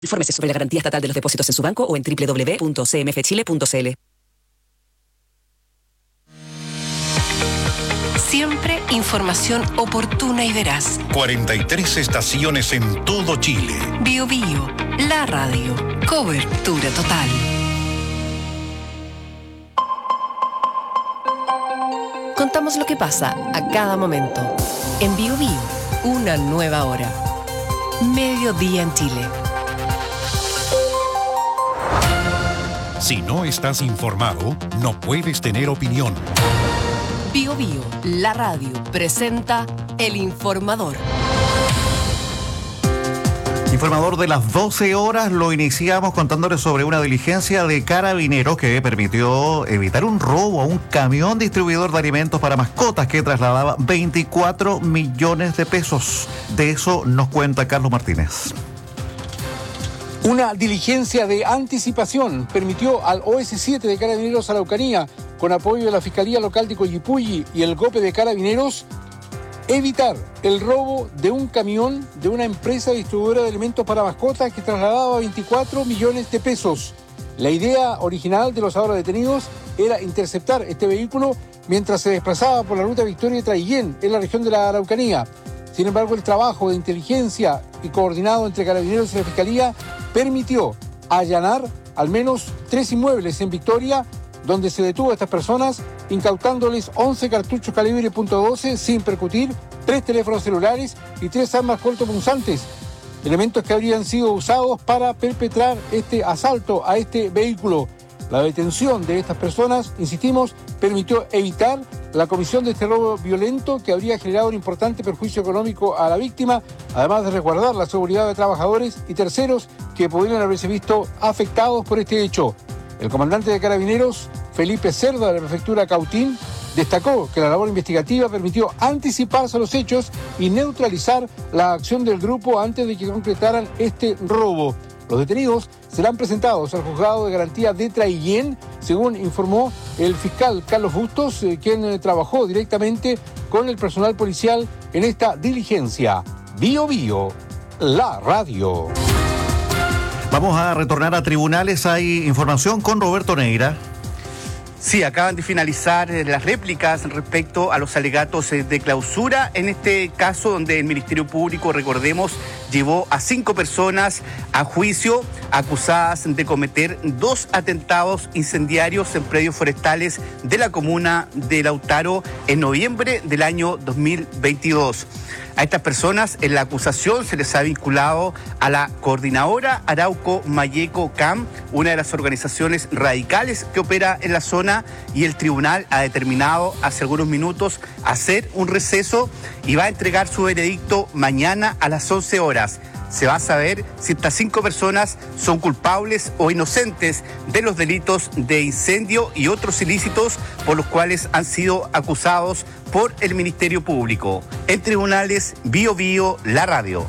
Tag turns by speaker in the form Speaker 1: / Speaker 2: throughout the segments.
Speaker 1: Infórmese sobre la garantía estatal de los depósitos en su banco o en www.cmfchile.cl.
Speaker 2: Siempre información oportuna y veraz.
Speaker 3: 43 estaciones en todo Chile.
Speaker 2: Bio Bio, la radio. Cobertura total. Contamos lo que pasa a cada momento. En Bio Bio, una nueva hora. Mediodía en Chile.
Speaker 3: Si no estás informado, no puedes tener opinión.
Speaker 2: Bio Bio, la radio, presenta El Informador.
Speaker 4: Informador de las 12 horas, lo iniciamos contándoles sobre una diligencia de Carabineros que permitió evitar un robo a un camión distribuidor de alimentos para mascotas que trasladaba 24 millones de pesos. De eso nos cuenta Carlos Martínez.
Speaker 5: Una diligencia de anticipación permitió al OS7 de Carabineros Araucanía, con apoyo de la Fiscalía Local de Coyipulli y el GOPE de Carabineros, evitar el robo de un camión de una empresa distribuidora de alimentos para mascotas que trasladaba 24 millones de pesos. La idea original de los ahora detenidos era interceptar este vehículo mientras se desplazaba por la ruta Victoria-Traillén en la región de la Araucanía. Sin embargo, el trabajo de inteligencia y coordinado entre Carabineros y la Fiscalía permitió allanar al menos 3 inmuebles en Victoria, donde se detuvo a estas personas, incautándoles 11 cartuchos calibre .12 sin percutir, 3 teléfonos celulares y 3 armas cortopunzantes, elementos que habrían sido usados para perpetrar este asalto a este vehículo. La detención de estas personas, insistimos, permitió evitar la comisión de este robo violento que habría generado un importante perjuicio económico a la víctima, además de resguardar la seguridad de trabajadores y terceros que pudieran haberse visto afectados por este hecho. El comandante de Carabineros, Felipe Cerda, de la prefectura Cautín, destacó que la labor investigativa permitió anticiparse a los hechos y neutralizar la acción del grupo antes de que concretaran este robo. Los detenidos serán presentados al juzgado de garantía de Traillén, según informó el fiscal Carlos Bustos, quien trabajó directamente con el personal policial en esta diligencia. Bio Bio, la radio.
Speaker 4: Vamos a retornar a tribunales. Hay información con Roberto Neira.
Speaker 6: Sí, acaban de finalizar las réplicas respecto a los alegatos de clausura. En este caso, donde el Ministerio Público, recordemos, llevó a 5 personas a juicio acusadas de cometer 2 atentados incendiarios en predios forestales de la comuna de Lautaro en noviembre del año 2022. A estas personas en la acusación se les ha vinculado a la coordinadora Arauco Mayeco CAM, una de las organizaciones radicales que opera en la zona, y el tribunal ha determinado hace algunos minutos hacer un receso y va a entregar su veredicto mañana a las 11 horas. Se va a saber si estas 5 personas son culpables o inocentes de los delitos de incendio y otros ilícitos por los cuales han sido acusados por el Ministerio Público. En tribunales, Bio Bio, la radio.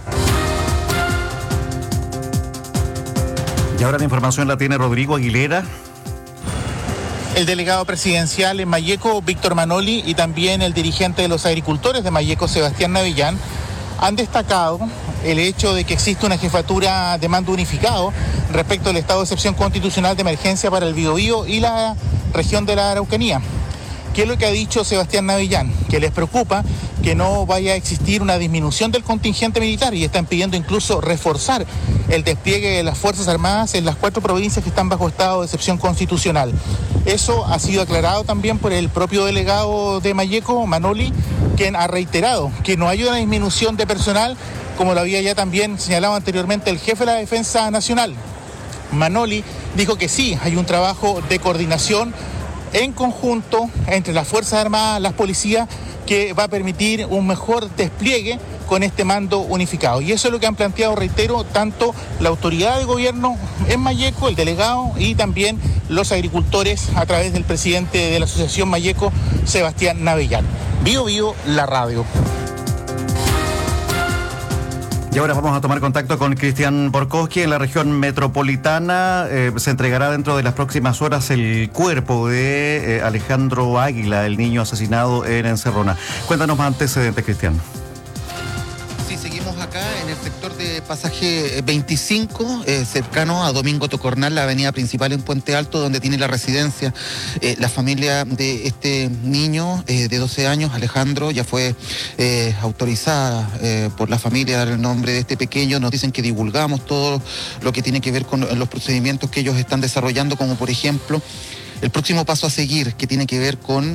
Speaker 4: Y ahora la información la tiene Rodrigo Aguilera.
Speaker 7: El delegado presidencial en Mayeco, Víctor Manoli, y también el dirigente de los agricultores de Mayeco, Sebastián Navillán, han destacado el hecho de que existe una jefatura de mando unificado respecto al estado de excepción constitucional de emergencia para el Biobío y la región de la Araucanía. ¿Qué es lo que ha dicho Sebastián Navillán? Que les preocupa que no vaya a existir una disminución del contingente militar y están pidiendo incluso reforzar el despliegue de las Fuerzas Armadas en las 4 provincias que están bajo estado de excepción constitucional. Eso ha sido aclarado también por el propio delegado de Mayeco, Manoli, quien ha reiterado que no hay una disminución de personal, como lo había ya también señalado anteriormente el jefe de la Defensa Nacional. Manoli dijo que sí, hay un trabajo de coordinación en conjunto entre las Fuerzas Armadas, las policías, que va a permitir un mejor despliegue con este mando unificado. Y eso es lo que han planteado, reitero, tanto la autoridad de gobierno en Mayeco, el delegado, y también los agricultores a través del presidente de la Asociación Mayeco, Sebastián Navillán. Bio Bio, la radio.
Speaker 4: Y ahora vamos a tomar contacto con Cristian Borkowski en la región metropolitana. Se entregará dentro de las próximas horas el cuerpo de Alejandro Águila, el niño asesinado en Encerrona. Cuéntanos más antecedentes, Cristian.
Speaker 8: Sí, seguimos acá en el sector de
Speaker 7: pasaje 25, cercano a Domingo Tocornal, la avenida principal en Puente Alto, donde tiene la residencia la familia de este niño de 12 años, Alejandro. Ya fue autorizada por la familia a dar el nombre de este pequeño. Nos dicen que divulgamos todo lo que tiene que ver con los procedimientos que ellos están desarrollando, como por ejemplo el próximo paso a seguir, que tiene que ver con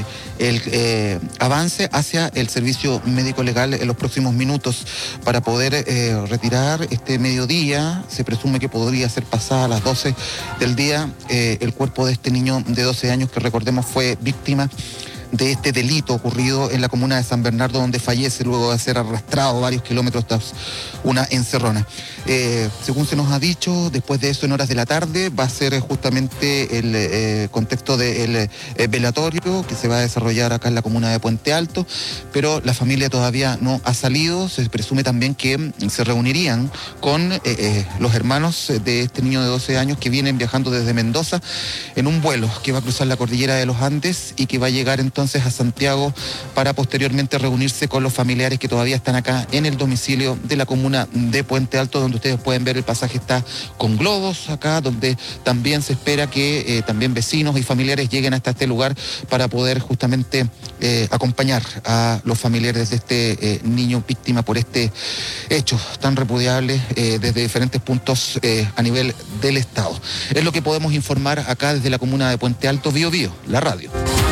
Speaker 7: el avance hacia el servicio médico legal en los próximos minutos para poder retirar este mediodía. Se presume que podría ser pasada a las 12 del día el cuerpo de este niño de 12 años que, recordemos, fue víctima de este delito ocurrido en la comuna de San Bernardo, donde fallece luego de ser arrastrado varios kilómetros tras una encerrona. Según se nos ha dicho, después de eso, en horas de la tarde, va a ser justamente el contexto del velatorio que se va a desarrollar acá en la comuna de Puente Alto, pero la familia todavía no ha salido. Se presume también que se reunirían con los hermanos de este niño de 12 años que vienen viajando desde Mendoza en un vuelo que va a cruzar la cordillera de los Andes y que va a llegar entonces a Santiago para posteriormente reunirse con los familiares que todavía están acá en el domicilio de la comuna de Puente Alto, donde ustedes pueden ver el pasaje está con globos acá, donde también se espera que también vecinos y familiares lleguen hasta este lugar para poder justamente acompañar a los familiares de este niño víctima por este hecho tan repudiable desde diferentes puntos a nivel del Estado. Es lo que podemos informar acá desde la comuna de Puente Alto. Bío Bío, la radio.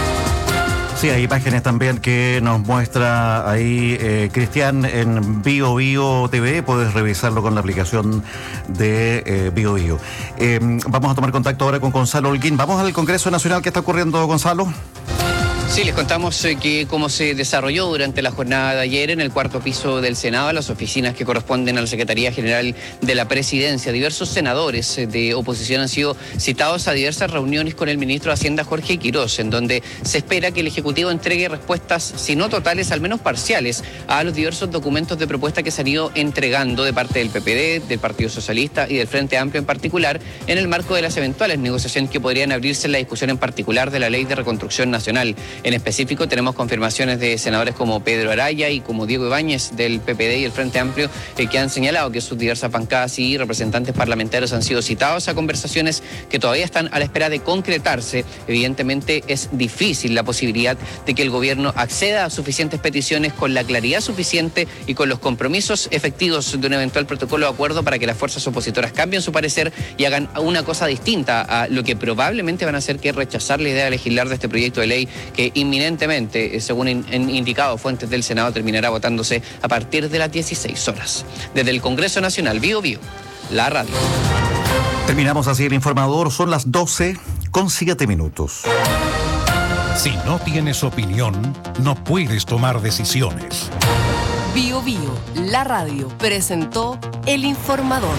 Speaker 4: Sí, hay imágenes también que nos muestra ahí Cristian en Bío Bío TV. Puedes revisarlo con la aplicación de Bío Bío. Vamos a tomar contacto ahora con Gonzalo Holguín. Vamos al Congreso Nacional. ¿Qué está ocurriendo, Gonzalo?
Speaker 8: Sí, les contamos que como se desarrolló durante la jornada de ayer en el cuarto piso del Senado, las oficinas que corresponden a la Secretaría General de la Presidencia, diversos senadores de oposición han sido citados a diversas reuniones con el ministro de Hacienda, Jorge Quirós, en donde se espera que el Ejecutivo entregue respuestas, si no totales, al menos parciales, a los diversos documentos de propuesta que se han ido entregando de parte del PPD, del Partido Socialista y del Frente Amplio en particular, en el marco de las eventuales negociaciones que podrían abrirse en la discusión en particular de la Ley de Reconstrucción Nacional. En específico, tenemos confirmaciones de senadores como Pedro Araya y como Diego Ibáñez del PPD y el Frente Amplio que han señalado que sus diversas bancadas y representantes parlamentarios han sido citados a conversaciones que todavía están a la espera de concretarse. Evidentemente es difícil la posibilidad de que el gobierno acceda a suficientes peticiones con la claridad suficiente y con los compromisos efectivos de un eventual protocolo de acuerdo para que las fuerzas opositoras cambien su parecer y hagan una cosa distinta a lo que probablemente van a hacer, que es rechazar la idea de legislar de este proyecto de ley que inminentemente, según indicado fuentes del Senado, terminará votándose a partir de las 16 horas. Desde el Congreso Nacional, Bío Bío, la radio.
Speaker 4: Terminamos así el informador. Son las 12:07.
Speaker 3: Si no tienes opinión, no puedes tomar decisiones.
Speaker 2: Bío Bío, la radio, presentó el informador.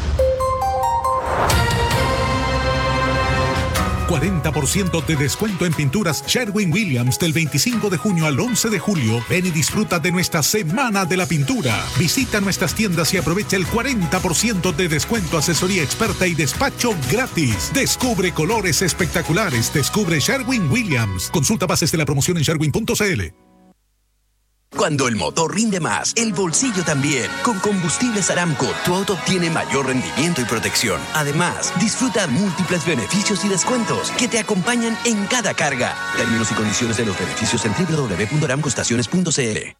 Speaker 9: 40% de descuento en pinturas Sherwin-Williams del 25 de junio al 11 de julio. Ven y disfruta de nuestra Semana de la Pintura. Visita nuestras tiendas y aprovecha el 40% de descuento, asesoría experta y despacho gratis. Descubre colores espectaculares. Descubre Sherwin-Williams. Consulta bases de la promoción en sherwin.cl.
Speaker 10: Cuando el motor rinde más, el bolsillo también. Con Combustibles Aramco, tu auto obtiene mayor rendimiento y protección. Además, disfruta múltiples beneficios y descuentos que te acompañan en cada carga. Términos y condiciones de los beneficios en www.aramcoestaciones.cl.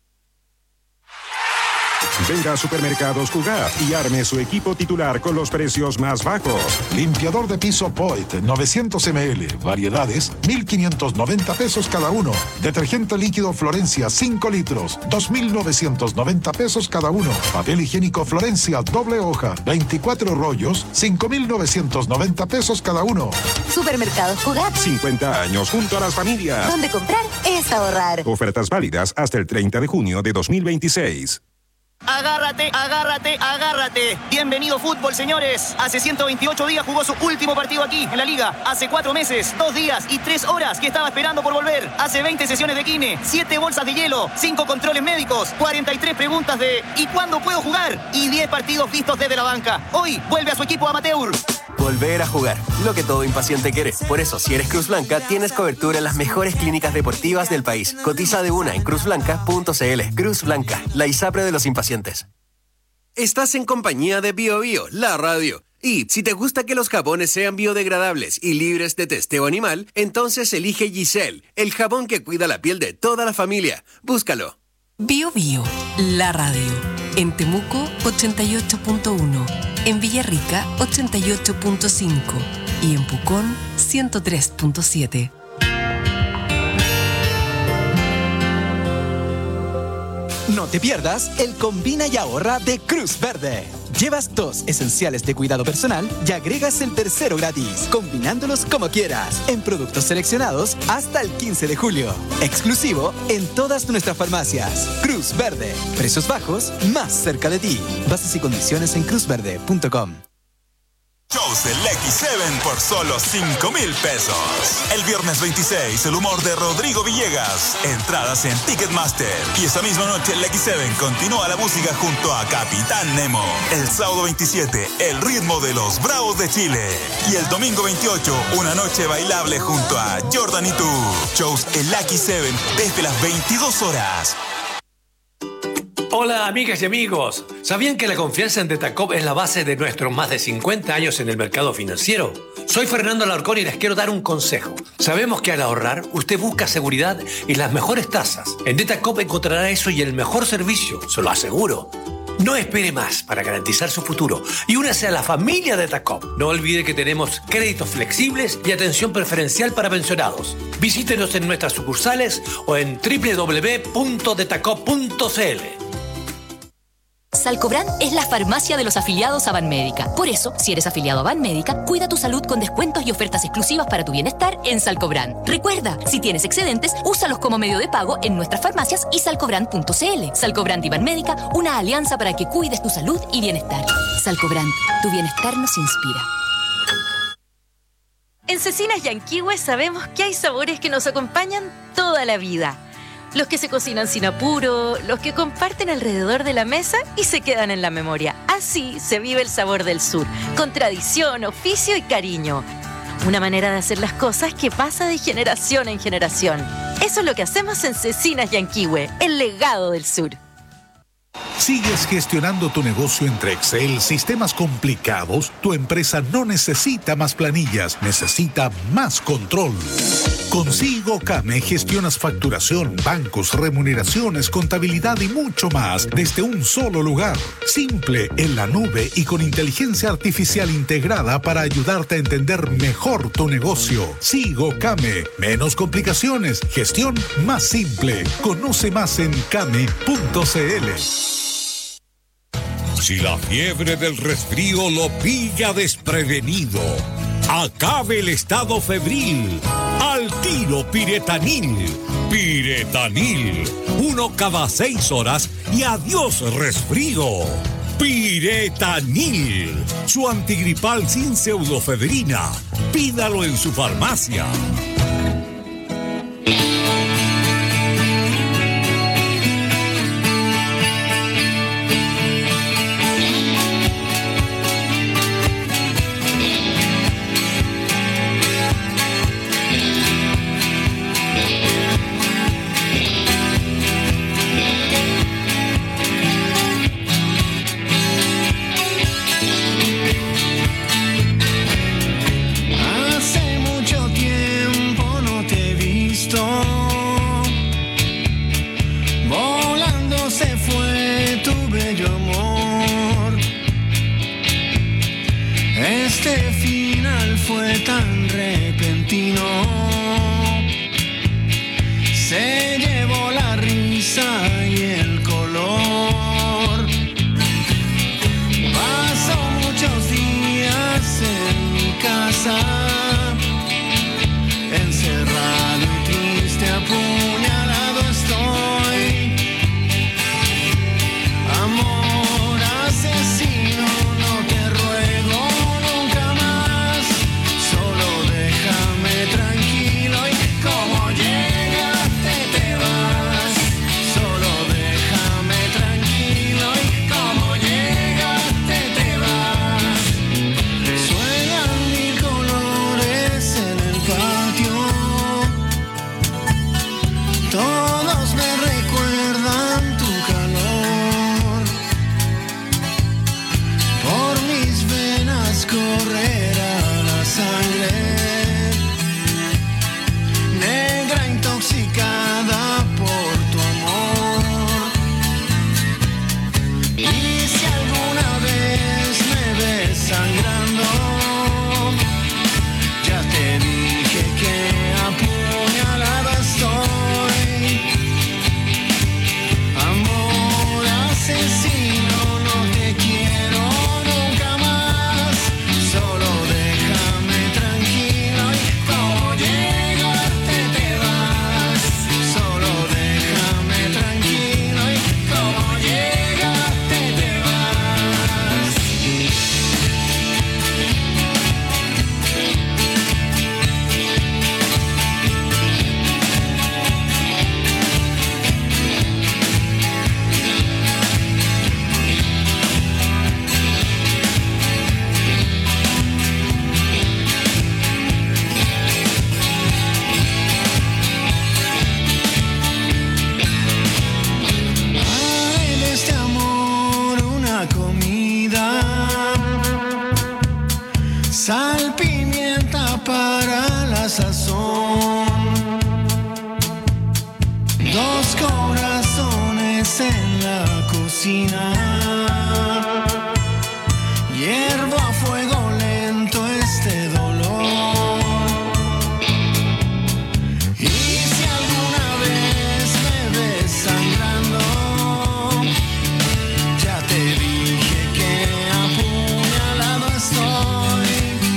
Speaker 11: Venga a Supermercados Cugat y arme su equipo titular con los precios más bajos. Limpiador de piso Poit, 900 ml, variedades, 1.590 pesos cada uno. Detergente líquido Florencia, 5 litros, 2.990 pesos cada uno. Papel higiénico Florencia, doble hoja, 24 rollos, 5.990 pesos cada uno.
Speaker 12: Supermercados Cugat.
Speaker 11: 50 años junto a las familias.
Speaker 12: Donde comprar es ahorrar.
Speaker 11: Ofertas válidas hasta el 30 de junio de 2026.
Speaker 13: Agárrate, agárrate, agárrate. Bienvenido fútbol, señores. Hace 128 días jugó su último partido aquí, en la Liga. Hace 4 meses, 2 días y 3 horas que estaba esperando por volver. Hace 20 sesiones de kine, 7 bolsas de hielo, 5 controles médicos, 43 preguntas de ¿y cuándo puedo jugar? Y 10 partidos vistos desde la banca. Hoy vuelve a su equipo amateur.
Speaker 14: Volver a jugar, lo que todo impaciente quiere. Por eso, si eres Cruz Blanca, tienes cobertura en las mejores clínicas deportivas del país. Cotiza de una en cruzblanca.cl. Cruz Blanca, la ISAPRE de los impacientes. Estás en compañía de BioBio, la radio. Y si te gusta que los jabones sean biodegradables y libres de testeo animal, entonces elige Giselle, el jabón que cuida la piel de toda la familia. Búscalo.
Speaker 2: BioBio, la radio. En Temuco, 88.1. En Villarrica, 88.5. Y en Pucón, 103.7.
Speaker 15: No te pierdas el Combina y Ahorra de Cruz Verde. Llevas 2 esenciales de cuidado personal y agregas el tercero gratis, combinándolos como quieras, en productos seleccionados hasta el 15 de julio. Exclusivo en todas nuestras farmacias. Cruz Verde. Precios bajos, más cerca de ti. Bases y condiciones en cruzverde.com.
Speaker 16: Shows del X7 por solo 5,000 pesos. El viernes 26, el humor de Rodrigo Villegas. Entradas en Ticketmaster. Y esa misma noche el X7 continúa la música junto a Capitán Nemo. El sábado 27, el ritmo de los Bravos de Chile. Y el domingo 28, una noche bailable junto a Jordan y tú. Shows el X7 desde las 22 horas.
Speaker 17: Hola amigas y amigos, ¿sabían que la confianza en Detacop es la base de nuestros más de 50 años en el mercado financiero? Soy Fernando Alarcón y les quiero dar un consejo. Sabemos que al ahorrar usted busca seguridad y las mejores tasas. En Detacop encontrará eso y el mejor servicio, se lo aseguro. No espere más para garantizar su futuro y únase a la familia Detacop. No olvide que tenemos créditos flexibles y atención preferencial para pensionados. Visítenos en nuestras sucursales o en www.detacop.cl.
Speaker 18: Salcobran es la farmacia de los afiliados a Banmédica. Por eso, si eres afiliado a Banmédica, cuida tu salud con descuentos y ofertas exclusivas para tu bienestar en Salcobran. Recuerda, si tienes excedentes, úsalos como medio de pago en nuestras farmacias y salcobran.cl. Salcobran y Banmédica, una alianza para que cuides tu salud y bienestar. Salcobran, tu bienestar nos inspira.
Speaker 19: En Cecinas Yanquihue sabemos que hay sabores que nos acompañan toda la vida. Los que se cocinan sin apuro, los que comparten alrededor de la mesa y se quedan en la memoria. Así se vive el sabor del sur, con tradición, oficio y cariño. Una manera de hacer las cosas que pasa de generación en generación. Eso es lo que hacemos en Cecinas Yanquihue, el legado del sur.
Speaker 9: ¿Sigues gestionando tu negocio entre Excel, sistemas complicados? Tu empresa no necesita más planillas, necesita más control. Con SIGOCAME gestionas facturación, bancos, remuneraciones, contabilidad y mucho más desde un solo lugar. Simple, en la nube y con inteligencia artificial integrada para ayudarte a entender mejor tu negocio. SIGOCAME, menos complicaciones, gestión más simple. Conoce más en came.cl.
Speaker 20: Si la fiebre del resfrío lo pilla desprevenido, acabe el estado febril. Al tiro Piretanil. Piretanil. 1 cada 6 horas y adiós resfrío. Piretanil. Su antigripal sin pseudofebrina. Pídalo en su farmacia.
Speaker 21: correrá la sangre, negra intoxicada por tu amor. Y si alguna vez me ves sangrando, ya te dije que apuñalada estoy. Amor asesino, no te quiero nunca más. Solo déjame tranquilo y como llegaste te vas. Solo déjame tranquilo y como llegaste te vas. Haré de este amor una comida, sal, pimienta para la sazón, dos corazones en la cocina, hiervo a fuego lento este dolor. Y si alguna vez me ves sangrando, ya te dije que apuñalado estoy.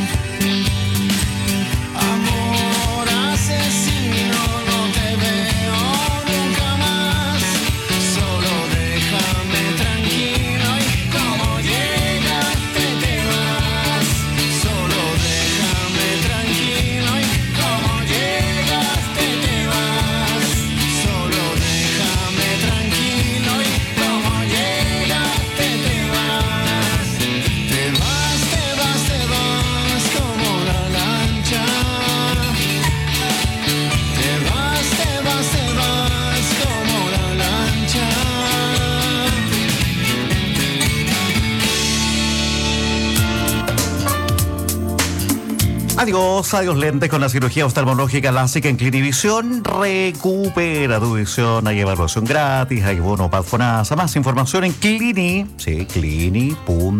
Speaker 21: Amor asesino, no te veo nunca más. Solo déjame tranquilo y como llegaste te vas. Solo déjame tranquilo y como llegaste te vas. Solo déjame tranquilo y como llegaste te vas. Te vas, te vas, te vas como la lancha. Te vas, te vas, te vas como la lancha.
Speaker 4: Adiós, adiós lentes con la cirugía oftalmológica lásica en Clinivision. Recupera tu visión, hay evaluación gratis, hay bono para FONASA. Más información en clini.cl.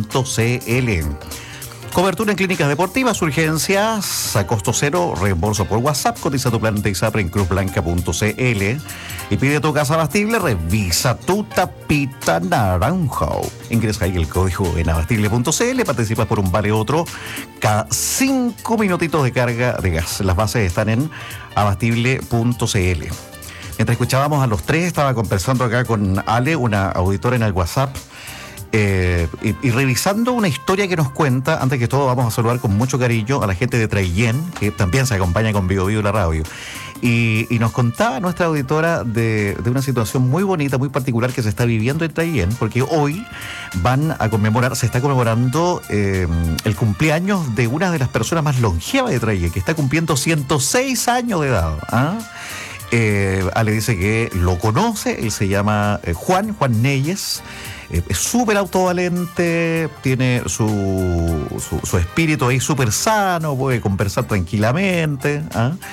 Speaker 4: Cobertura en clínicas deportivas, urgencias a costo cero, reembolso por WhatsApp. Cotiza tu plan de ISAPRE en cruzblanca.cl y pide tu casa abastible. Revisa tu tapita naranjo. Ingresa ahí el código en abastible.cl, participas por un vale otro cada 5 minutitos de carga de gas. Las bases están en abastible.cl. Mientras escuchábamos a los tres, estaba conversando acá con Ale, una auditora en el WhatsApp, y revisando una historia que nos cuenta. Antes que todo, vamos a saludar con mucho cariño a la gente de Traillén, que también se acompaña con Bio Bio la radio. Y nos contaba nuestra auditora de una situación muy bonita, muy particular que se está viviendo en Traillén, porque hoy se está conmemorando el cumpleaños de una de las personas más longevas de Traillén, que está cumpliendo 106 años de edad. Ale dice que lo conoce, él se llama Juan Neyes. Es súper autovalente, tiene su espíritu ahí súper sano, puede conversar tranquilamente.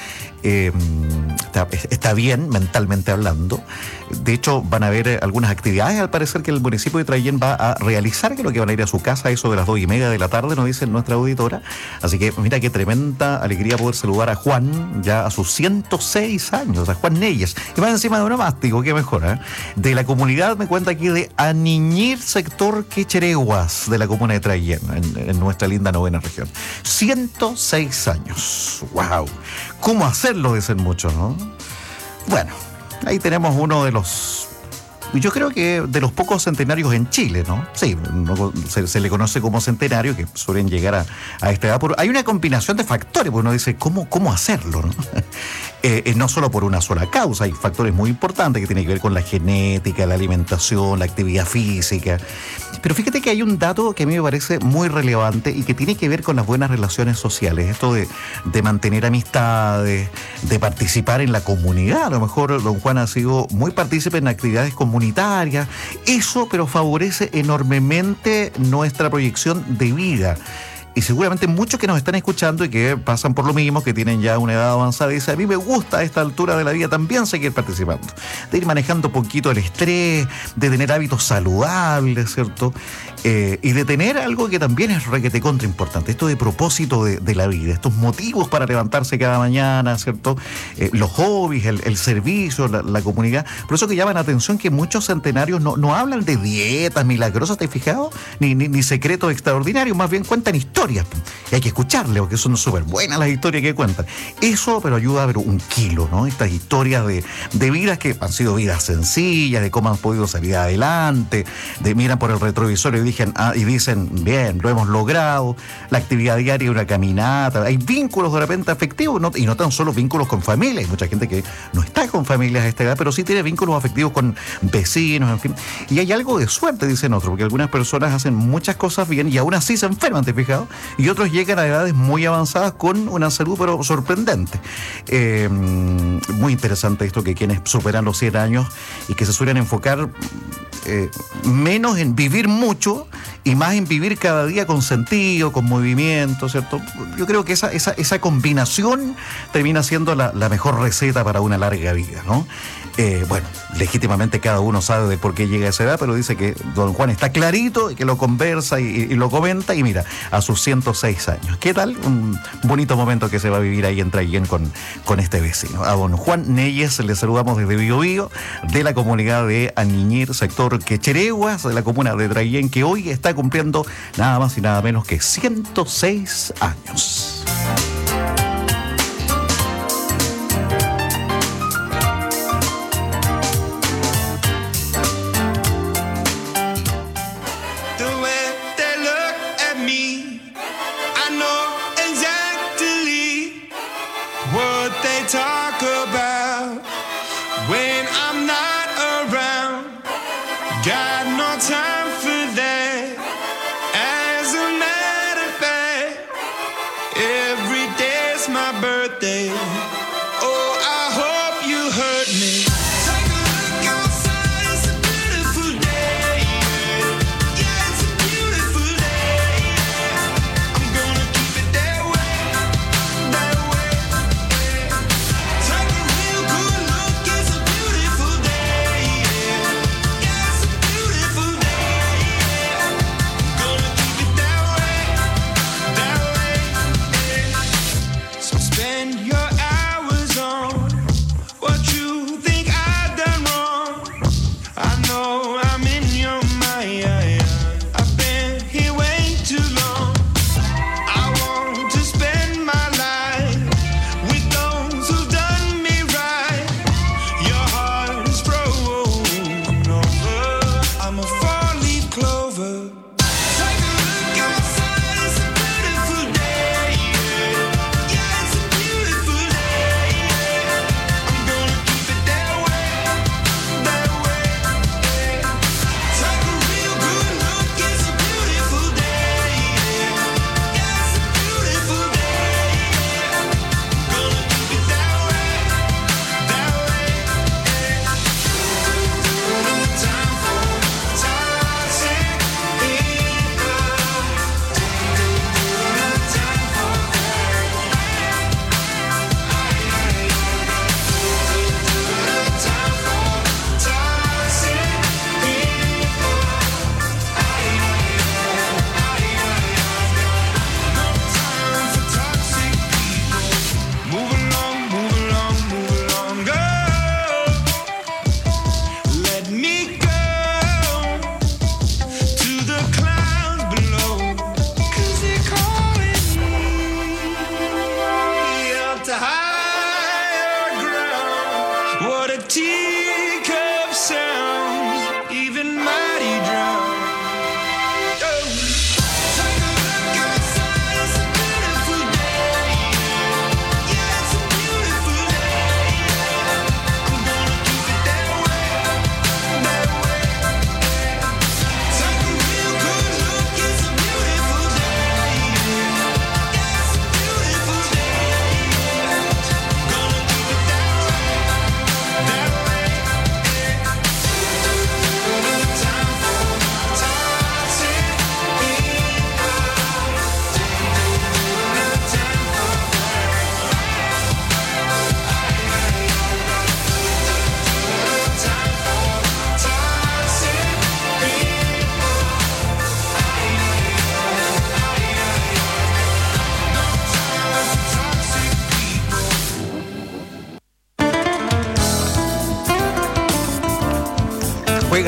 Speaker 4: Está bien mentalmente hablando. De hecho, van a haber algunas actividades, al parecer, que el municipio de Traillén va a realizar, creo que van a ir a su casa a eso de las 2:30 de la tarde, nos dice nuestra auditora. Así que mira qué tremenda alegría poder saludar a Juan, ya a sus 106 años, a Juan Neyes, y más encima de un onomástico, qué mejor, de la comunidad, me cuenta aquí, de Aniñir, sector Quechereguas, de la comuna de Traillén, en nuestra linda novena región. 106 años, wow. ¿Cómo hacerlo? Dicen muchos, ¿no? Bueno, ahí tenemos uno de los, yo creo que de los pocos centenarios en Chile, ¿no? Sí, se le conoce como centenario, que suelen llegar a esta edad. Hay una combinación de factores, porque uno dice, ¿cómo hacerlo, no? No solo por una sola causa, hay factores muy importantes que tienen que ver con la genética, la alimentación, la actividad física. Pero fíjate que hay un dato que a mí me parece muy relevante y que tiene que ver con las buenas relaciones sociales. Esto de mantener amistades, de participar en la comunidad. A lo mejor don Juan ha sido muy partícipe en actividades comunitarias. Eso, pero favorece enormemente nuestra proyección de vida. y seguramente muchos que nos están escuchando y que pasan por lo mismo, que tienen ya una edad avanzada, y dicen, a mí me gusta a esta altura de la vida también seguir participando, de ir manejando poquito el estrés, de tener hábitos saludables, ¿cierto? Y de tener algo que también es requete contra importante, esto de propósito de la vida, estos motivos para levantarse cada mañana, ¿cierto? Los hobbies, el servicio, la comunidad. Por eso que llaman la atención que muchos centenarios no hablan de dietas milagrosas, ¿te has fijado? Ni secretos extraordinarios, más bien cuentan historias. Y hay que escucharle, porque son súper buenas las historias que cuentan. Eso, pero ayuda a ver un kilo, ¿no? Estas historias de vidas que han sido vidas sencillas, de cómo han podido salir adelante, de miran por el retrovisor y dicen, bien, lo hemos logrado, la actividad diaria, una caminata, hay vínculos de repente afectivos, y no tan solo vínculos con familia, hay mucha gente que no está con familias a esta edad, pero sí tiene vínculos afectivos con vecinos, en fin, y hay algo de suerte, dicen otros, porque algunas personas hacen muchas cosas bien y aún así se enferman, ¿te has fijado? Y otros llegan a edades muy avanzadas con una salud pero sorprendente. Muy interesante esto, que quienes superan los 100 años y que se suelen enfocar menos en vivir mucho y más en vivir cada día con sentido, con movimiento, ¿cierto? Yo creo que esa combinación termina siendo la mejor receta para una larga vida, ¿no? Bueno, legítimamente cada uno sabe de por qué llega a esa edad, pero dice que don Juan está clarito y que lo conversa y lo comenta, y mira, a sus 106 años. ¿Qué tal? Un bonito momento que se va a vivir ahí en Traillén con este vecino. A don Juan Neyes le saludamos desde Biobío, de la comunidad de Aniñir, sector Quechereguas, de la comuna de Traillén, que hoy está cumpliendo nada más y nada menos que 106 años.
Speaker 21: Talk about when I'm not around. Got no time for that. As a matter of fact, every day's my birthday. Oh, I hope you heard me. Take a look outside, it's a beautiful day. Yeah, it's a beautiful day. I'm gonna keep it that way, that way. Spend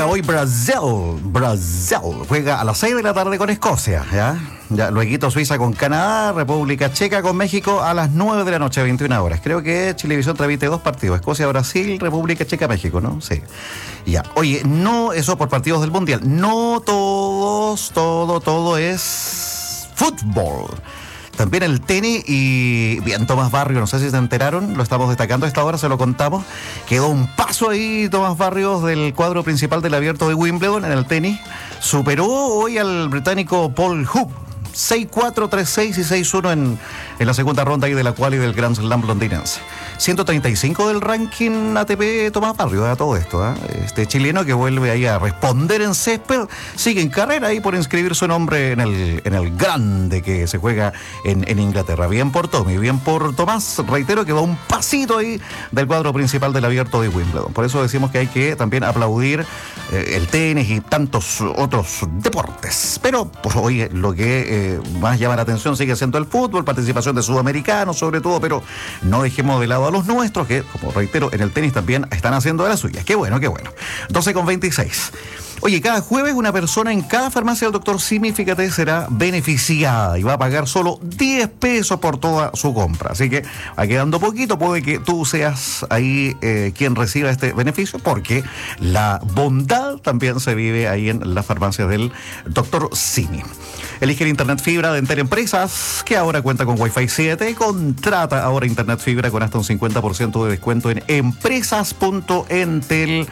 Speaker 4: juega hoy Brasil. Juega a las 6 de la tarde con Escocia, ¿ya? Luego Suiza con Canadá, República Checa con México a las 9 de la noche, 21 horas. Creo que Chilevisión transmite 2 partidos, Escocia, Brasil, República Checa, México, ¿no? Sí. Ya. Oye, no eso por partidos del Mundial. No todo es fútbol. También el tenis y bien, Tomás Barrios, no sé si se enteraron, lo estamos destacando a esta hora, se lo contamos. Quedó un paso ahí Tomás Barrios del cuadro principal del Abierto de Wimbledon en el tenis. Superó hoy al británico Paul Hoop. 6-4, 3-6 y 6-1 en la segunda ronda ahí de la quali del Grand Slam londinense. 135 del ranking ATP Tomás Barrios, a todo esto, este chileno que vuelve ahí a responder en césped, sigue en carrera ahí por inscribir su nombre en el grande que se juega en Inglaterra. Bien por Tommy, bien por Tomás, reitero que va un pasito ahí del cuadro principal del Abierto de Wimbledon. Por eso decimos que hay que también aplaudir el tenis y tantos otros deportes. Pero pues hoy lo que más llama la atención sigue siendo el fútbol, participación de sudamericanos sobre todo, pero no dejemos de lado a los nuestros que, como reitero, en el tenis también están haciendo de las suyas. Qué bueno. 12:26. Oye, cada jueves una persona en cada farmacia del Dr. Simi, fíjate, será beneficiada y va a pagar solo 10 pesos por toda su compra. Así que va quedando poquito, puede que tú seas ahí quien reciba este beneficio, porque la bondad también se vive ahí en las farmacias del Dr. Simi. Elige el Internet Fibra de Entel Empresas, que ahora cuenta con Wi-Fi 7. Contrata ahora Internet Fibra con hasta un 50% de descuento en empresas.entel.cl.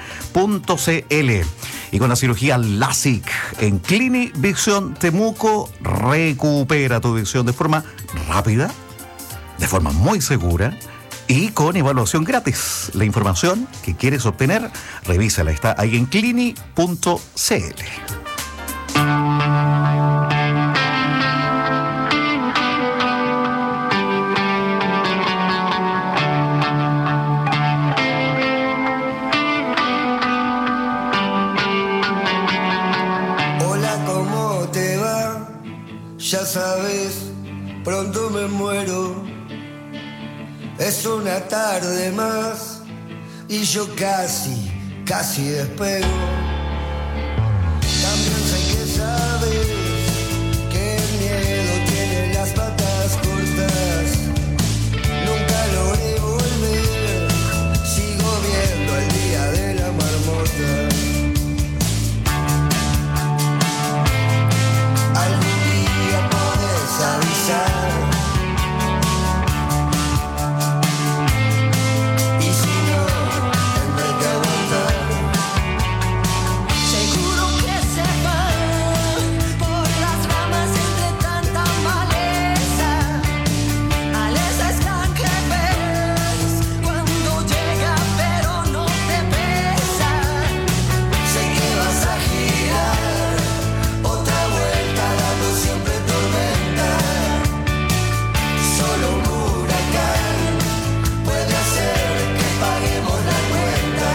Speaker 4: Y con la cirugía LASIK en Clinivision Temuco, recupera tu visión de forma rápida, de forma muy segura y con evaluación gratis. La información que quieres obtener, revísala, está ahí en clini.cl.
Speaker 1: Ya sabes, pronto me muero. Es una tarde más y yo casi despego. También sé que sabes que el miedo tiene las patas cortas. Nunca logré volver, sigo viendo el día de la marmota. Avisar. Y si no, tendré que aguantar. Seguro que se va por las ramas entre tanta maleza. Maleza es tan que ves cuando llega pero no te pesa. Sé que vas a girar otra vuelta dando siempre tormenta. Solo un huracán puede hacer que paguemos la cuenta.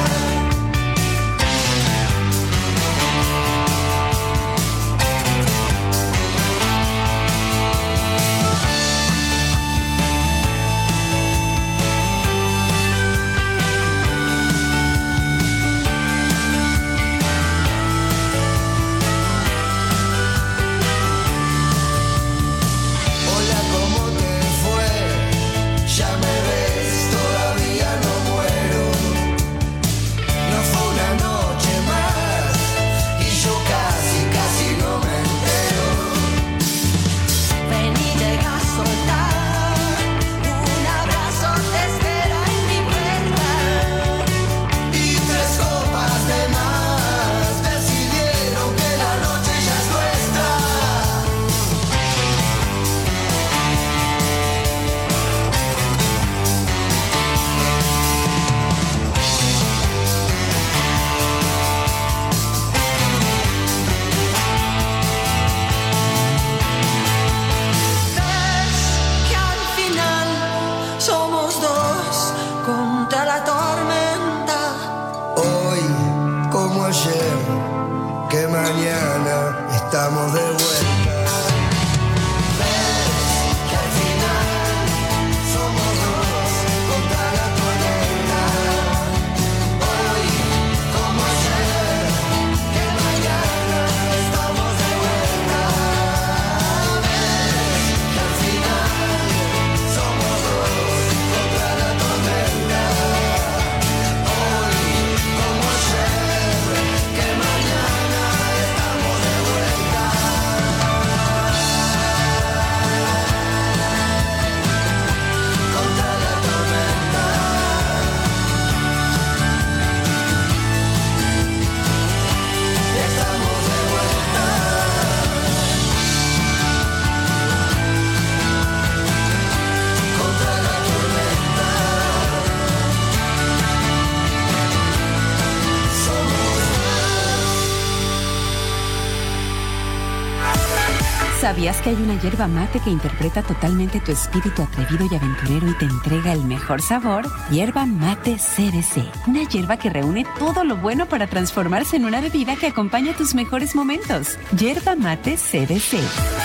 Speaker 1: Hola, ¿cómo te fue? Ya me ves, todavía no muero. No fue una noche más y yo casi no me entero. Ven y llega a soltar, un abrazo te espera en mi puerta. Y 3 copas de más decidieron que la noche ya es nuestra. Ves que al final somos 2 contra la tormenta. Hoy como ayer, que mañana estamos de vuelta. Ves que al final somos 2 contra la tormenta. Hoy como ayer,
Speaker 5: ¿Sabías que hay una hierba mate que interpreta totalmente tu espíritu atrevido y aventurero y te entrega el mejor sabor? Hierba mate CBC. Una hierba que reúne todo lo bueno para transformarse en una bebida que acompaña tus mejores momentos. Hierba mate CBC.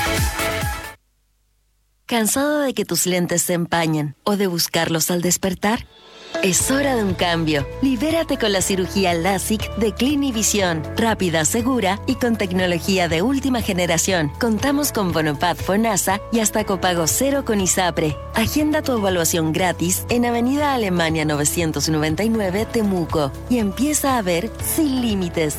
Speaker 22: ¿Cansado de que tus lentes se empañen o de buscarlos al despertar? Es hora de un cambio. Libérate con la cirugía LASIK de Clinivision. Rápida, segura y con tecnología de última generación. Contamos con Bonopad FONASA y hasta copago cero con ISAPRE. Agenda tu evaluación gratis en Avenida Alemania 999 Temuco y empieza a ver sin límites.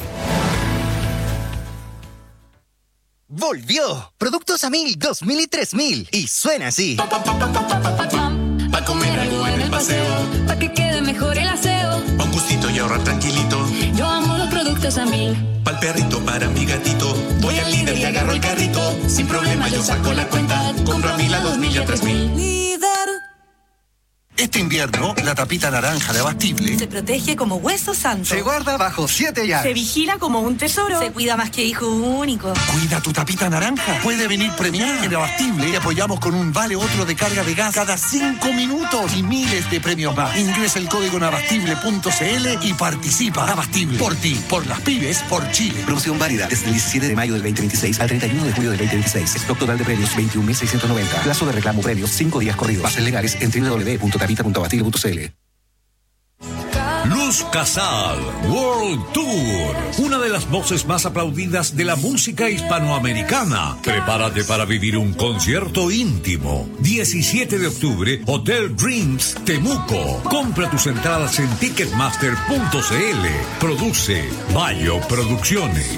Speaker 23: ¡Volvió! Productos Amil 2000 y 3000. Y suena así.
Speaker 1: Pa' comer algo en el paseo, pa' que quede mejor el aseo.
Speaker 24: Pa' un gustito y ahorrar tranquilito.
Speaker 1: Yo amo los productos Amil.
Speaker 24: Pa'l perrito, para mi gatito. Voy al líder y agarro el carrito. Sin problema yo saco la cuenta. Compro a 1000, a 2000 y a 3000.
Speaker 1: Líder.
Speaker 25: Este invierno, la tapita naranja de Abastible
Speaker 26: se protege como hueso santo.
Speaker 25: se guarda bajo 7 llaves.
Speaker 26: Se vigila como un tesoro. Se cuida más que hijo único.
Speaker 25: Cuida tu tapita naranja. Puede venir premiada. En Abastible te apoyamos con un vale otro de carga de gas cada 5 minutos y miles de premios más. Ingresa el código en abastible.cl y participa. Abastible. Por ti, por las pymes, por Chile.
Speaker 27: Promoción válida desde el 17 de mayo del 2026 al 31 de julio del 2026. Stock total de premios 21.690. Plazo de reclamo premios 5 días corridos. Bases legales en www.tapita.abastible.cl.
Speaker 20: Luz Casal World Tour, una de las voces más aplaudidas de la música hispanoamericana. Prepárate para vivir un concierto íntimo. 17 de octubre, Hotel Dreams, Temuco. Compra tus entradas en Ticketmaster.cl. Produce Bayo Producciones.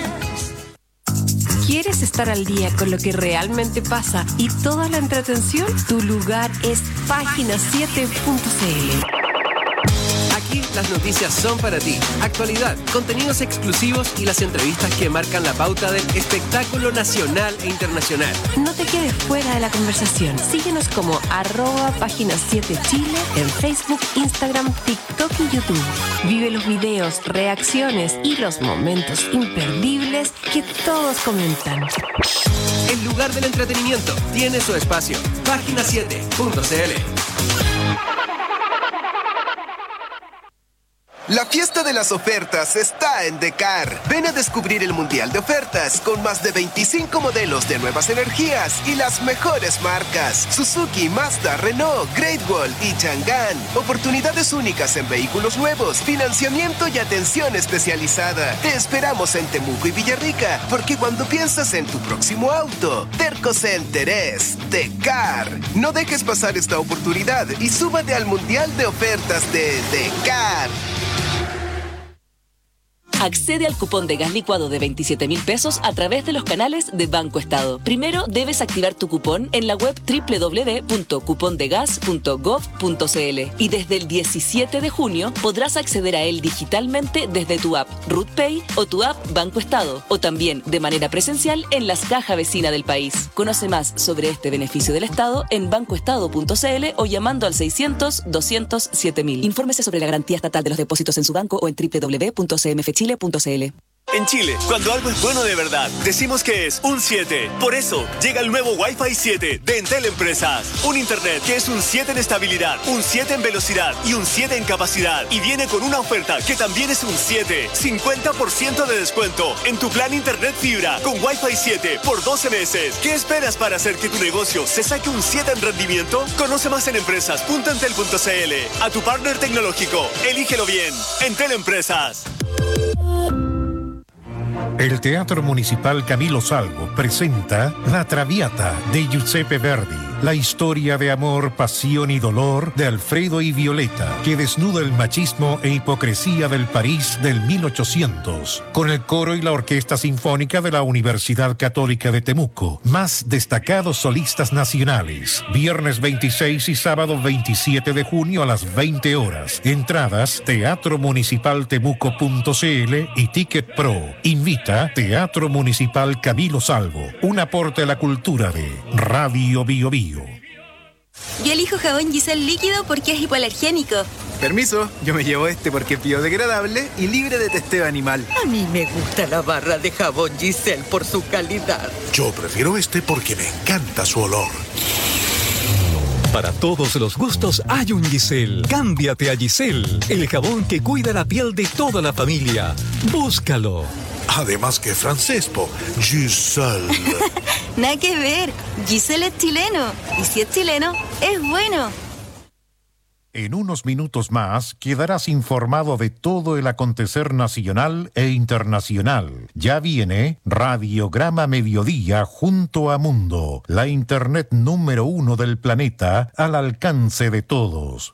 Speaker 2: ¿Quieres estar al día con lo que realmente pasa y toda la entretención? Tu lugar es Página7.cl.
Speaker 14: Aquí las noticias son para ti. Actualidad, contenidos exclusivos y las entrevistas que marcan la pauta del espectáculo nacional e internacional.
Speaker 2: No te quedes fuera de la conversación. Síguenos como @Página7Chile en Facebook, Instagram, TikTok y YouTube. Vive los videos, reacciones y los momentos imperdibles que todos comentan.
Speaker 14: El lugar del entretenimiento tiene su espacio. Página7.cl.
Speaker 28: La fiesta de las ofertas está en Decar. Ven a descubrir el Mundial de Ofertas con más de 25 modelos de nuevas energías y las mejores marcas. Suzuki, Mazda, Renault, Great Wall y Chang'an. Oportunidades únicas en vehículos nuevos, financiamiento y atención especializada. Te esperamos en Temuco y Villarrica, porque cuando piensas en tu próximo auto, Terco Center es Decar. No dejes pasar esta oportunidad y súbate al Mundial de Ofertas de Decar.
Speaker 18: Accede al cupón de gas licuado de 27.000 pesos a través de los canales de Banco Estado. Primero debes activar tu cupón en la web www.cupondegas.gov.cl y desde el 17 de junio podrás acceder a él digitalmente desde tu app RutPay o tu app Banco Estado o también de manera presencial en las cajas vecinas del país. Conoce más sobre este beneficio del Estado en bancoestado.cl o llamando al 600-200-7000. Infórmese sobre la garantía estatal de los depósitos en su banco o en www.cmfchile.cl.
Speaker 29: En Chile, cuando algo es bueno de verdad, decimos que es un 7. Por eso, llega el nuevo Wi-Fi 7 de Entel Empresas. Un internet que es un 7 en estabilidad, un 7 en velocidad y un 7 en capacidad. Y viene con una oferta que también es un 7. 50% de descuento en tu plan internet fibra con Wi-Fi 7 por 12 meses. ¿Qué esperas para hacer que tu negocio se saque un 7 en rendimiento? Conoce más en empresas.entel.cl. A tu partner tecnológico, elígelo bien. Entel Empresas.
Speaker 3: El Teatro Municipal Camilo Salvo presenta La Traviata de Giuseppe Verdi, la historia de amor, pasión y dolor de Alfredo y Violeta, que desnuda el machismo e hipocresía del París del 1800, con el coro y la Orquesta Sinfónica de la Universidad Católica de Temuco, más destacados solistas nacionales. Viernes 26 y sábado 27 de junio a las 20 horas. Entradas teatromunicipaltemuco.cl y Ticket Pro. Invita Teatro Municipal Camilo Salvo, un aporte a la cultura de Radio Bio Bio.
Speaker 30: Yo elijo jabón Giselle líquido porque es hipoalergénico.
Speaker 6: Permiso, yo me llevo este porque es biodegradable y libre de testeo animal.
Speaker 7: A mí me gusta la barra de jabón Giselle por su calidad.
Speaker 8: Yo prefiero este porque me encanta su olor.
Speaker 10: Para todos los gustos hay un Giselle. Cámbiate a Giselle, el jabón que cuida la piel de toda la familia. Búscalo.
Speaker 8: Además que francés, po. Giselle.
Speaker 11: Nada que ver. Giselle es chileno. Y si es chileno, es bueno.
Speaker 3: En unos minutos más quedarás informado de todo el acontecer nacional e internacional. Ya viene Radiograma Mediodía junto a Mundo, la internet número 1 del planeta al alcance de todos.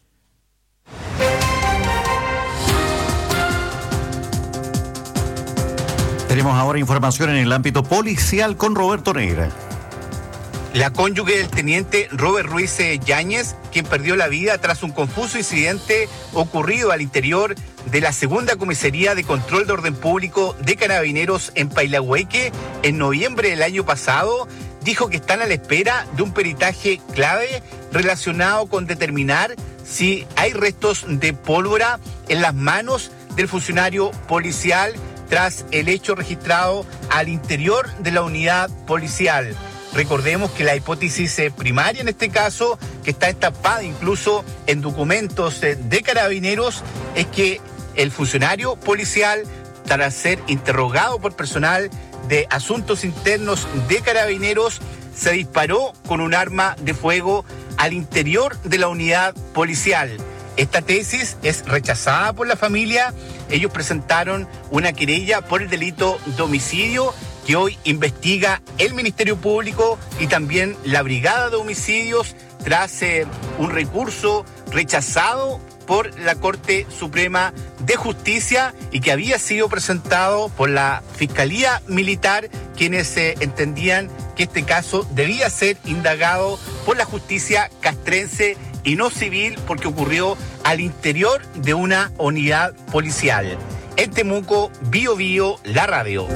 Speaker 4: Tenemos ahora información en el ámbito policial con Roberto Negra.
Speaker 12: La cónyuge del teniente Robert Ruiz Yáñez, quien perdió la vida tras un confuso incidente ocurrido al interior de la segunda comisaría de control de orden público de Carabineros en Pailahueque en noviembre del año pasado, dijo que están a la espera de un peritaje clave relacionado con determinar si hay restos de pólvora en las manos del funcionario policial tras el hecho registrado al interior de la unidad policial. Recordemos que la hipótesis primaria en este caso, que está estampada incluso en documentos de Carabineros, es que el funcionario policial, tras ser interrogado por personal de asuntos internos de Carabineros, se disparó con un arma de fuego al interior de la unidad policial. Esta tesis es rechazada por la familia. Ellos presentaron una querella por el delito de homicidio que hoy investiga el Ministerio Público y también la Brigada de Homicidios tras un recurso rechazado por la Corte Suprema de Justicia y que había sido presentado por la Fiscalía Militar, quienes entendían que este caso debía ser indagado por la justicia castrense y no civil porque ocurrió al interior de una unidad policial. En Temuco, Bio Bio, la radio.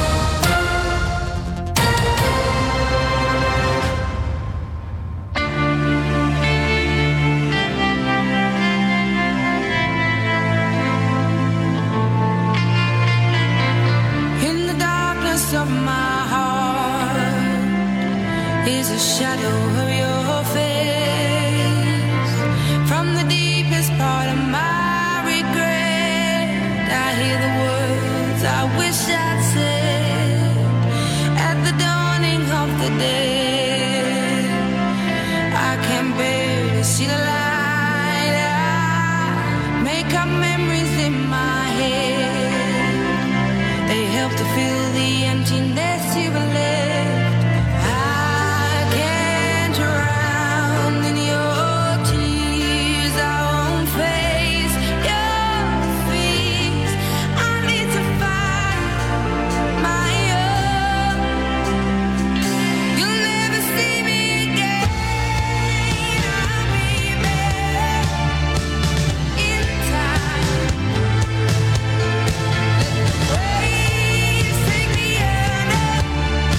Speaker 1: Of my heart is a shadow of your face. From the deepest part of my regret, I hear the words I wish I'd said at the dawning of the day. I can barely see the light. I make up memories in my head. They help to fill the emptiness you've left. I can't drown in your tears. I won't face your fears. I need to find my own. You'll never see me again. I'll be there in time. Let the waves take me under.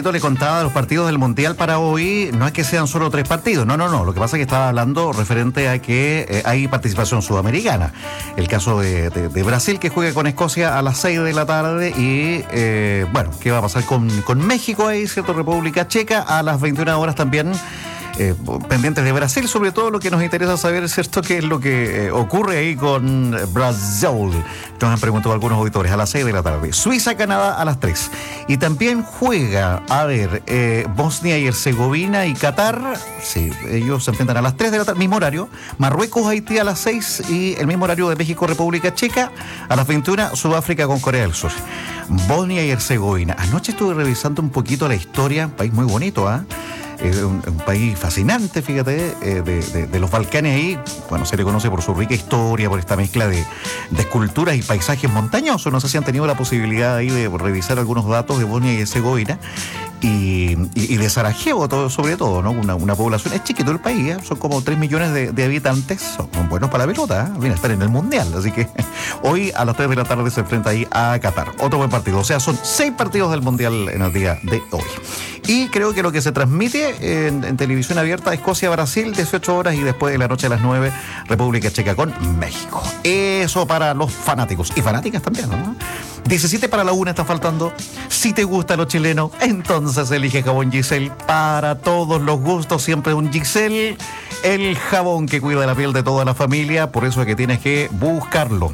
Speaker 4: Luisito le contaba de los partidos del Mundial para hoy, no es que sean solo 3 partidos, no. Lo que pasa es que estaba hablando referente a que hay participación sudamericana. El caso de Brasil, que juega con Escocia a las 6 de la tarde y, bueno, ¿qué va a pasar con México ahí, cierto? República Checa a las 21 horas también. Pendientes de Brasil, sobre todo lo que nos interesa saber, ¿cierto?, qué es lo que ocurre ahí con Brasil. Nos han preguntado algunos auditores a las 6 de la tarde. Suiza-Canadá a las 3. Y también juega, Bosnia y Herzegovina y Qatar. Sí, ellos se enfrentan a las 3 de la tarde, mismo horario. Marruecos-Haití a las 6 y el mismo horario de México-República Checa a las 21. Sudáfrica con Corea del Sur. Bosnia y Herzegovina. Anoche estuve revisando un poquito la historia, un país muy bonito, un país fascinante, fíjate, de los Balcanes ahí. Bueno, se le conoce por su rica historia, por esta mezcla de esculturas y paisajes montañosos. No sé si han tenido la posibilidad ahí de revisar algunos datos de Bosnia y Herzegovina y de Sarajevo, sobre todo, ¿no? Una población, es chiquito el país, son como 3 millones de habitantes, son buenos para la pelota, vienen a estar en el Mundial, así que hoy a las 3 de la tarde se enfrenta ahí a Qatar. Otro buen partido, o sea, son 6 partidos del Mundial en el día de hoy. Y creo que lo que se transmite en televisión abierta, Escocia-Brasil, 18 horas, y después de la noche a las 9, República Checa con México. Eso para los fanáticos y fanáticas también, ¿no? 17 para la 1 está faltando. Si te gusta lo chileno, entonces elige jabón Giselle. Para todos los gustos, siempre un Giselle, el jabón que cuida la piel de toda la familia. Por eso es que tienes que buscarlo.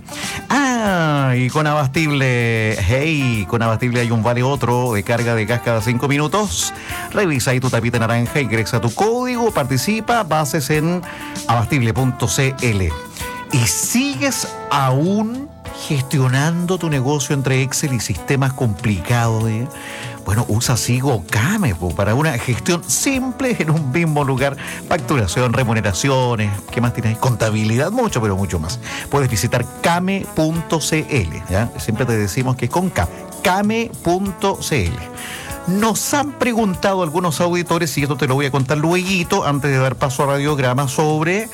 Speaker 4: Y con Abastible, con Abastible hay un vale otro de carga de gas cada 5 minutos. Revisa ahí tu tapita naranja, ingresa tu código, participa, bases en abastible.cl. Y sigues aún gestionando tu negocio entre Excel y sistemas complicados. Bueno, usa Sigo Kame para una gestión simple en un mismo lugar. Facturación, remuneraciones, ¿qué más tienes? Contabilidad, mucho, pero mucho más. Puedes visitar kame.cl, ¿ya? Siempre te decimos que es con K, kame.cl. Nos han preguntado algunos auditores, y esto te lo voy a contar luego, antes de dar paso a Radiograma, sobre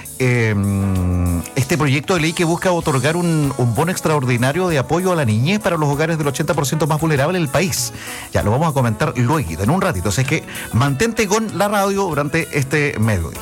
Speaker 4: este proyecto de ley que busca otorgar un bono extraordinario de apoyo a la niñez para los hogares del 80% más vulnerable del país. Ya lo vamos a comentar luego, en un ratito. Así que mantente con la radio durante este mediodía.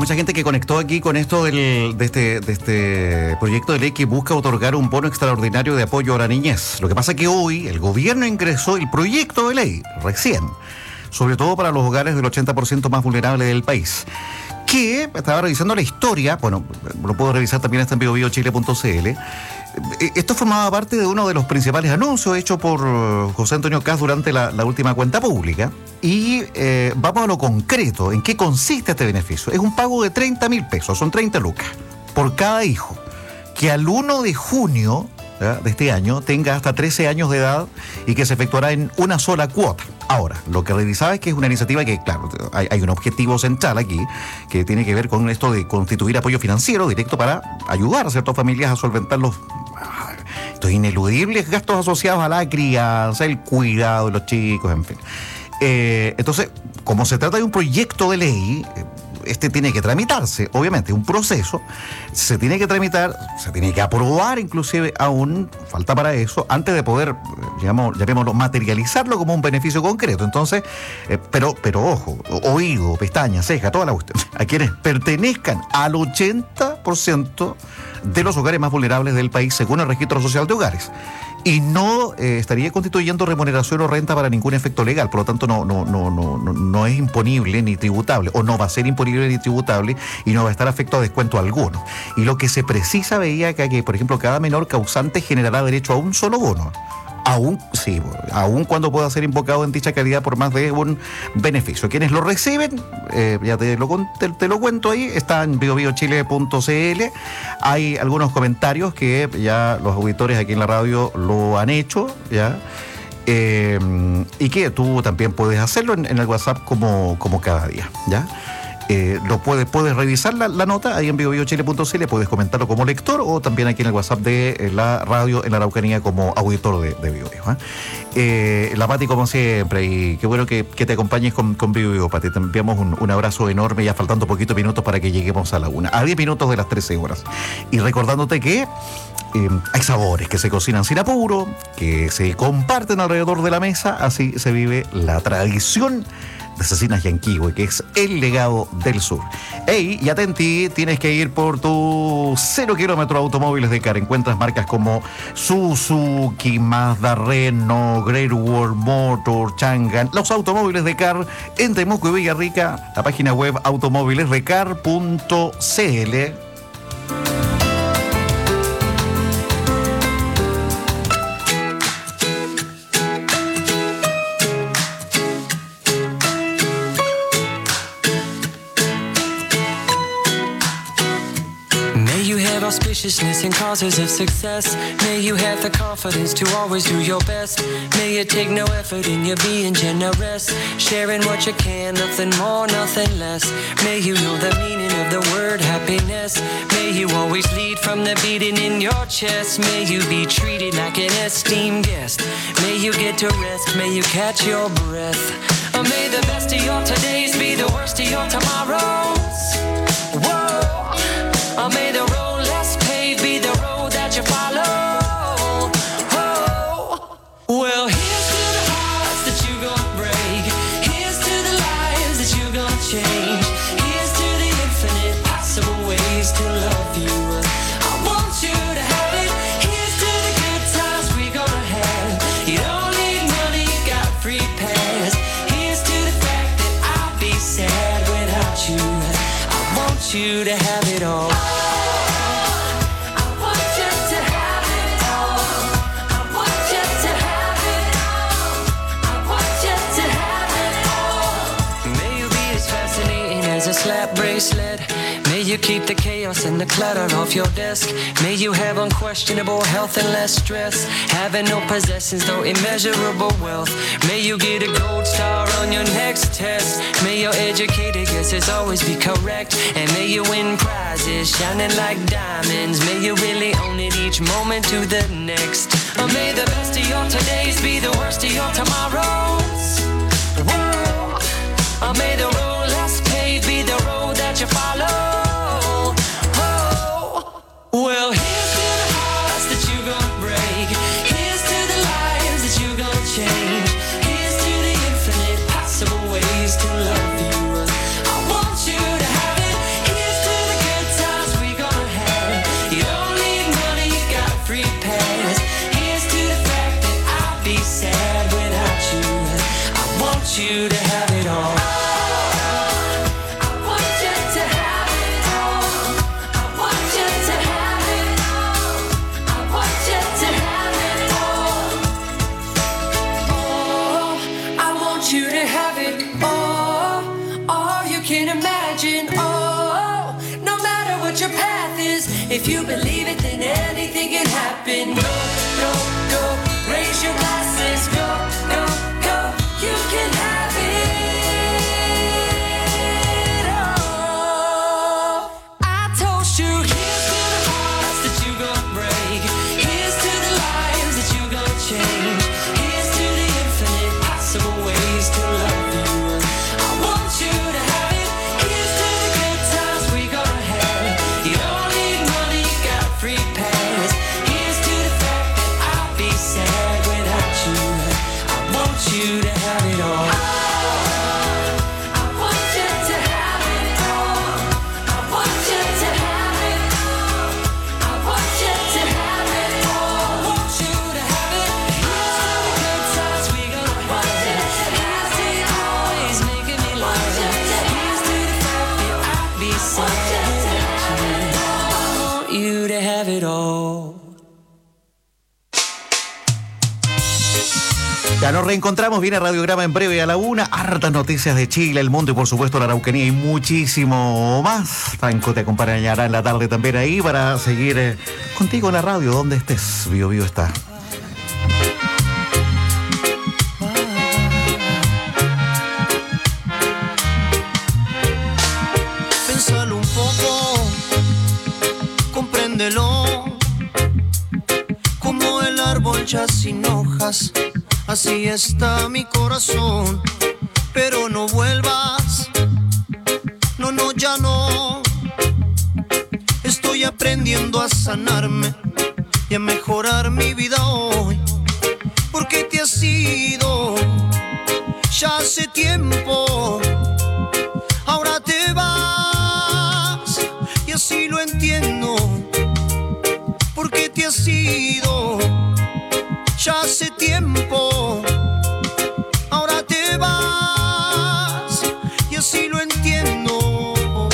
Speaker 4: mucha gente que conectó aquí con esto de este proyecto de ley que busca otorgar un bono extraordinario de apoyo a la niñez. Lo que pasa es que hoy el gobierno ingresó el proyecto de ley, recién, sobre todo para los hogares del 80% más vulnerables del país. Que estaba revisando la historia, bueno, lo puedo revisar también en biobiochile.cl. Esto formaba parte de uno de los principales anuncios hechos por José Antonio Kast durante la última cuenta pública. Y vamos a lo concreto. ¿En qué consiste este beneficio? Es un pago de 30.000 pesos, son 30 lucas, por cada hijo, que al 1 de junio de este año tenga hasta 13 años de edad y que se efectuará en una sola cuota. Ahora, lo que revisaba es que es una iniciativa que, claro, hay un objetivo central aquí que tiene que ver con esto de constituir apoyo financiero directo para ayudar a ciertas familias a solventar estos ineludibles gastos asociados a la crianza, el cuidado de los chicos, en fin. Entonces, como se trata de un proyecto de ley, este tiene que tramitarse, obviamente, un proceso, se tiene que tramitar, se tiene que aprobar, inclusive aún falta para eso, antes de poder, llamémoslo, materializarlo como un beneficio concreto. Entonces, pero ojo, oído, pestaña, ceja, toda la cuestión, a quienes pertenezcan al 80% de los hogares más vulnerables del país, según el Registro Social de Hogares. Y no estaría constituyendo remuneración o renta para ningún efecto legal, por lo tanto no es imponible ni tributable, o no va a ser imponible ni tributable, y no va a estar afecto a descuento alguno. Y lo que se precisa, veía acá, que por ejemplo cada menor causante generará derecho a un solo bono, aún cuando pueda ser invocado en dicha calidad por más de un beneficio. Quienes lo reciben, ya te lo cuento ahí, está en biobiochile.cl. Hay algunos comentarios que ya los auditores aquí en la radio lo han hecho, ya. Y que tú también puedes hacerlo en el WhatsApp como cada día, ¿ya? Lo puedes revisar la nota ahí en biobiochile.cl, puedes comentarlo como lector o también aquí en el WhatsApp de la radio en la Araucanía como auditor de BioBio. La Pati, como siempre, y qué bueno que te acompañes con BioBio, Pati. Te enviamos un abrazo enorme, ya faltando poquitos minutos para que lleguemos a la 1, a 10 minutos de las 13 horas. Y recordándote que hay sabores que se cocinan sin apuro, que se comparten alrededor de la mesa, así se vive la tradición de Cecinas Yanquihue, que es el legado del sur. Ey, y atenti, tienes que ir por tu 0 kilómetro Automóviles de Car. Encuentras marcas como Suzuki, Mazda, Renault, Great Wall Motor, Changan. Los automóviles de Car en Temuco y Villarrica. La página web automóvilesdecar.cl.
Speaker 5: Auspiciousness and causes of success. May you have the confidence to always do your best. May you take no effort in your being generous, sharing what you can, nothing more, nothing less. May you know the meaning of the word happiness. May you always lead from the beating in your chest. May you be treated like an esteemed guest. May you get to rest, may you catch your breath. May the best of your todays be the worst of your tomorrows. Whoa. May the road less paved be the road that you follow. Oh. Well, here's to the hearts that you're gonna break. Here's to the lives that you're gonna change. Here's to the infinite possible ways to love you. I want you to have it. Here's to the good times we're gonna have. You don't need money, you got a free pass. Here's to the fact that I'll be sad without you. I want you to have it all. A slap bracelet. May you keep the chaos and the clutter off your desk. May you have unquestionable health and less stress. Having no possessions, though immeasurable wealth. May you get a gold star on your next test. May your educated guesses always be correct. And may you win prizes shining like diamonds. May you really own it each moment to the next. May the best of your todays be the worst of your tomorrows. Whoa. May the road less paved be the road that you follow. Oh. Well, here's to the hearts that you're gonna break. Here's to the lives that you're gonna change. Here's to the infinite possible ways to love you. I want you to have it. you to have it all. You to have it all you can imagine. Oh, no matter what your path is, if you believe it, then anything can happen. Go, go, go, raise your glasses. Go, go, go, you can have it all. I told you, here's to the hearts that you gon' break. Here's to the lives that you gon' change. Here's to the infinite possible ways to love you. I want you to have it. Here's to the good times we gonna have. You don't need money, got a free pass. Here's to the fact that I'll be sad without you. I want you to have it all. I want you to have it all. I want you to have it all. I want you to have it all. I want you to have it. Here's to the good times we gonna have. Here's to you always making me laugh. Here's to the fact that I'll be sad without you. I want you to have it all.
Speaker 4: Ya nos reencontramos, viene Radiograma en breve a la 1, hartas noticias de Chile, el mundo y por supuesto la Araucanía y muchísimo más. Franco te acompañará en la tarde también ahí para seguir contigo en la radio, donde estés. Bio Bio está.
Speaker 9: Pénsalo un poco, compréndelo, como el árbol ya sin hojas. Así está mi corazón, pero no vuelvas, no, no, ya no. Estoy aprendiendo a sanarme y a mejorar mi vida hoy, porque te has ido ya hace tiempo. Ahora te vas y así lo entiendo, porque te has ido ya hace tiempo. Ahora te vas y así lo entiendo.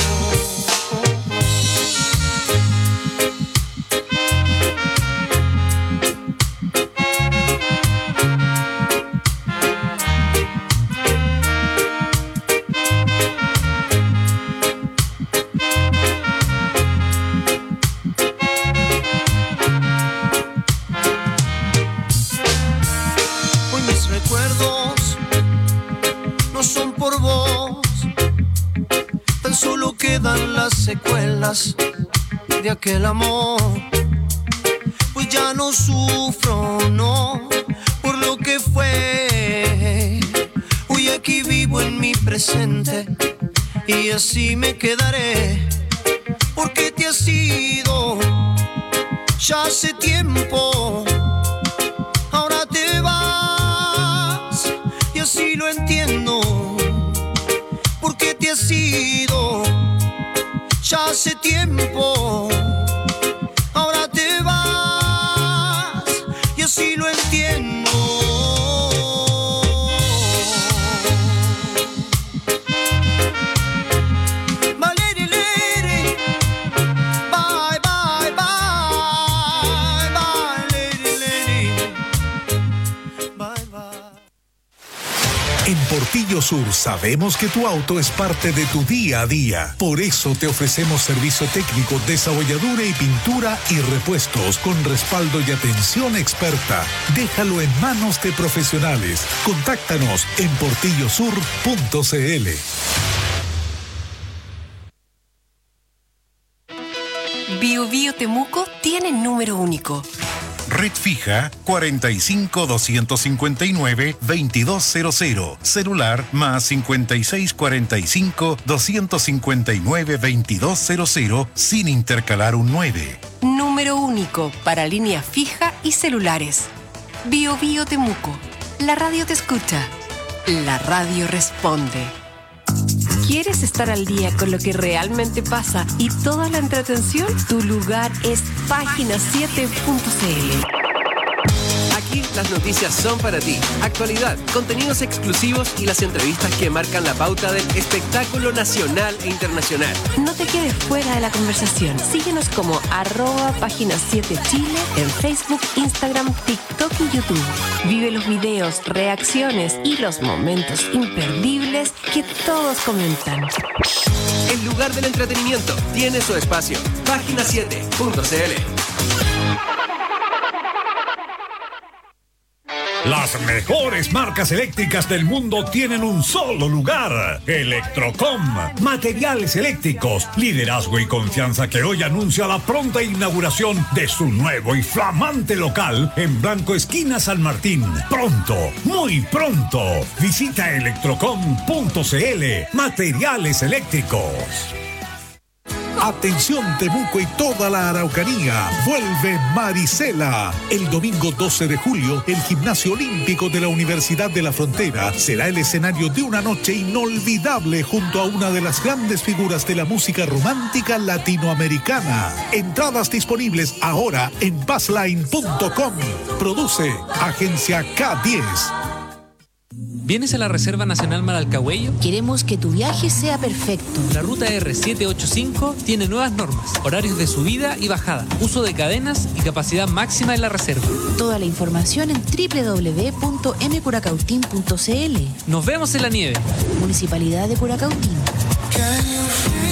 Speaker 9: Recuerdos no son por vos, tan solo quedan las secuelas de aquel amor. Pues ya no sufro, no, por lo que fue. Hoy aquí vivo en mi presente y así me quedaré, porque te has ido ya hace tiempo. Ahora te vas y así lo entiendo, porque te has ido ya hace tiempo. Ahora te vas y así lo entiendo.
Speaker 8: En Portillo Sur sabemos que tu auto es parte de tu día a día. Por eso te ofrecemos servicio técnico, desabolladura y pintura y repuestos con respaldo y atención experta. Déjalo en manos de profesionales. Contáctanos en portillosur.cl.
Speaker 2: Bio Bio Temuco tiene número único.
Speaker 3: Red fija 45-259-2200. Celular más 5645-259-2200 sin intercalar un 9.
Speaker 2: Número único para línea fija y celulares. Bio Bio Temuco. La radio te escucha. La radio responde. ¿Quieres estar al día con lo que realmente pasa y toda la entretención? Tu lugar es Página7.cl. Aquí
Speaker 14: Aquí las noticias son para ti. Actualidad, contenidos exclusivos y las entrevistas que marcan la pauta del espectáculo nacional e internacional.
Speaker 2: No te quedes fuera de la conversación. Síguenos como @página 7 Chile en Facebook, Instagram, TikTok y YouTube. Vive los videos, reacciones y los momentos imperdibles que todos comentan.
Speaker 14: El lugar del entretenimiento tiene su espacio. Página7.cl.
Speaker 20: Las mejores marcas eléctricas del mundo tienen un solo lugar. Electrocom. Materiales eléctricos, liderazgo y confianza que hoy anuncia la pronta inauguración de su nuevo y flamante local en Blanco Esquina San Martín. Pronto, muy pronto. Visita electrocom.cl. Materiales eléctricos.
Speaker 8: Atención Temuco y toda la Araucanía, vuelve Marisela. El domingo 12 de julio, el Gimnasio Olímpico de la Universidad de la Frontera será el escenario de una noche inolvidable junto a una de las grandes figuras de la música romántica latinoamericana. Entradas disponibles ahora en passline.com. Produce Agencia K10.
Speaker 13: ¿Vienes a la Reserva Nacional Maralcahuello?
Speaker 15: Queremos que tu viaje sea perfecto.
Speaker 13: La ruta R785 tiene nuevas normas, horarios de subida y bajada, uso de cadenas y capacidad máxima en la reserva.
Speaker 15: Toda la información en www.mcuracautín.cl.
Speaker 13: Nos vemos en la nieve.
Speaker 15: Municipalidad de Curacautín.